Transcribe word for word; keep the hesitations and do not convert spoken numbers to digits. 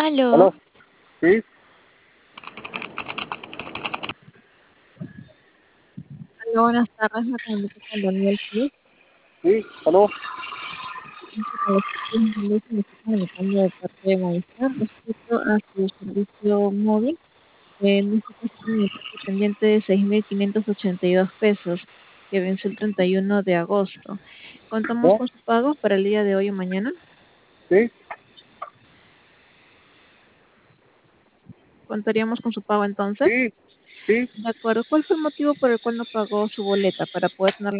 ¿Aló? ¿Aló? ¿Sí? Hola, buenas tardes, me comunico con Daniel Cruz. ¿Sí? ¿Aló? Me estoy comunicando de parte de Movistar respecto a su servicio móvil. En este caso tiene un importe pendiente de seis mil quinientos ochenta y dos pesos, que vence el treinta y uno de agosto. ¿Contamos ¿Ya? con su pago para el día de hoy o mañana? ¿Sí? ¿Contaríamos con su pago entonces? ¿Sí? ¿Sí? De acuerdo. ¿Cuál fue el motivo por el cual no pagó su boleta para poder tenerla